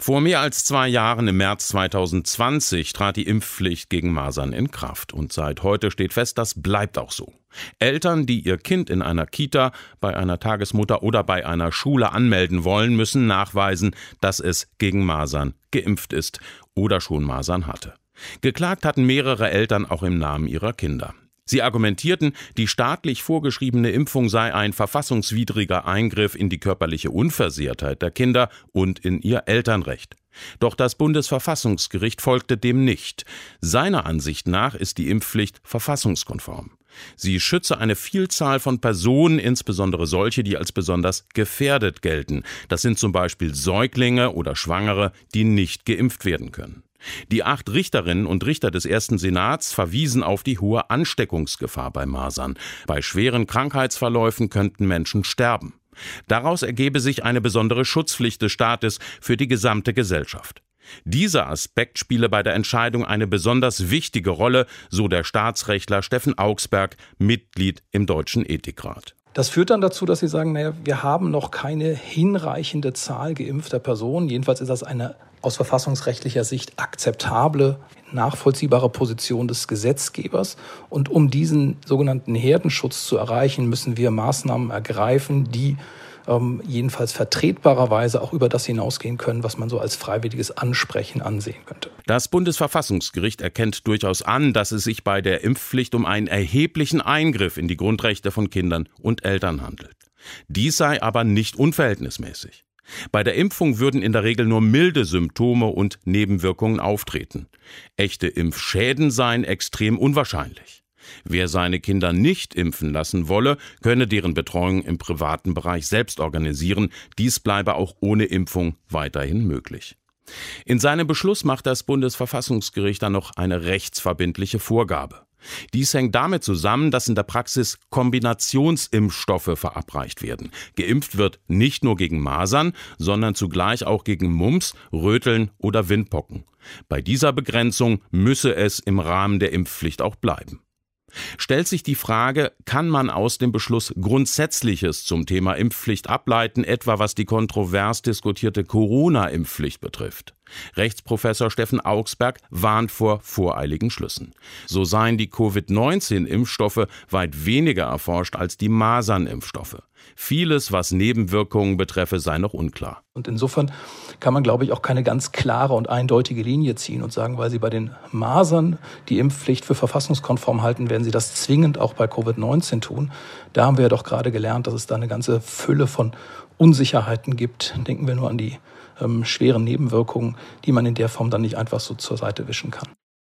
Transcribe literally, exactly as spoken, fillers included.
Vor mehr als zwei Jahren, im März zweitausendzwanzig, trat die Impfpflicht gegen Masern in Kraft. Und seit heute steht fest, das bleibt auch so. Eltern, die ihr Kind in einer Kita, bei einer Tagesmutter oder bei einer Schule anmelden wollen, müssen nachweisen, dass es gegen Masern geimpft ist oder schon Masern hatte. Geklagt hatten mehrere Eltern auch im Namen ihrer Kinder. Sie argumentierten, die staatlich vorgeschriebene Impfung sei ein verfassungswidriger Eingriff in die körperliche Unversehrtheit der Kinder und in ihr Elternrecht. Doch das Bundesverfassungsgericht folgte dem nicht. Seiner Ansicht nach ist die Impfpflicht verfassungskonform. Sie schütze eine Vielzahl von Personen, insbesondere solche, die als besonders gefährdet gelten. Das sind zum Beispiel Säuglinge oder Schwangere, die nicht geimpft werden können. Die acht Richterinnen und Richter des ersten Senats verwiesen auf die hohe Ansteckungsgefahr bei Masern. Bei schweren Krankheitsverläufen könnten Menschen sterben. Daraus ergebe sich eine besondere Schutzpflicht des Staates für die gesamte Gesellschaft. Dieser Aspekt spiele bei der Entscheidung eine besonders wichtige Rolle, so der Staatsrechtler Steffen Augsberg, Mitglied im Deutschen Ethikrat. Das führt dann dazu, dass Sie sagen, naja, wir haben noch keine hinreichende Zahl geimpfter Personen. Jedenfalls ist das eine aus verfassungsrechtlicher Sicht akzeptable, nachvollziehbare Position des Gesetzgebers. Und um diesen sogenannten Herdenschutz zu erreichen, müssen wir Maßnahmen ergreifen, die ähm, jedenfalls vertretbarerweise auch über das hinausgehen können, was man so als freiwilliges Ansprechen ansehen könnte. Das Bundesverfassungsgericht erkennt durchaus an, dass es sich bei der Impfpflicht um einen erheblichen Eingriff in die Grundrechte von Kindern und Eltern handelt. Dies sei aber nicht unverhältnismäßig. Bei der Impfung würden in der Regel nur milde Symptome und Nebenwirkungen auftreten. Echte Impfschäden seien extrem unwahrscheinlich. Wer seine Kinder nicht impfen lassen wolle, könne deren Betreuung im privaten Bereich selbst organisieren. Dies bleibe auch ohne Impfung weiterhin möglich. In seinem Beschluss macht das Bundesverfassungsgericht dann noch eine rechtsverbindliche Vorgabe. Dies hängt damit zusammen, dass in der Praxis Kombinationsimpfstoffe verabreicht werden. Geimpft wird nicht nur gegen Masern, sondern zugleich auch gegen Mumps, Röteln oder Windpocken. Bei dieser Begrenzung müsse es im Rahmen der Impfpflicht auch bleiben. Stellt sich die Frage, kann man aus dem Beschluss Grundsätzliches zum Thema Impfpflicht ableiten, etwa was die kontrovers diskutierte Corona-Impfpflicht betrifft? Rechtsprofessor Steffen Augsberg warnt vor voreiligen Schlüssen. So seien die Covid neunzehn Impfstoffe weit weniger erforscht als die Masernimpfstoffe. Vieles, was Nebenwirkungen betreffe, sei noch unklar. Und insofern kann man, glaube ich, auch keine ganz klare und eindeutige Linie ziehen und sagen, weil Sie bei den Masern die Impfpflicht für verfassungskonform halten, werden Sie das zwingend auch bei Covid neunzehn tun. Da haben wir ja doch gerade gelernt, dass es da eine ganze Fülle von Unsicherheiten gibt. Denken wir nur an die ähm, schweren Nebenwirkungen, die man in der Form dann nicht einfach so zur Seite wischen kann.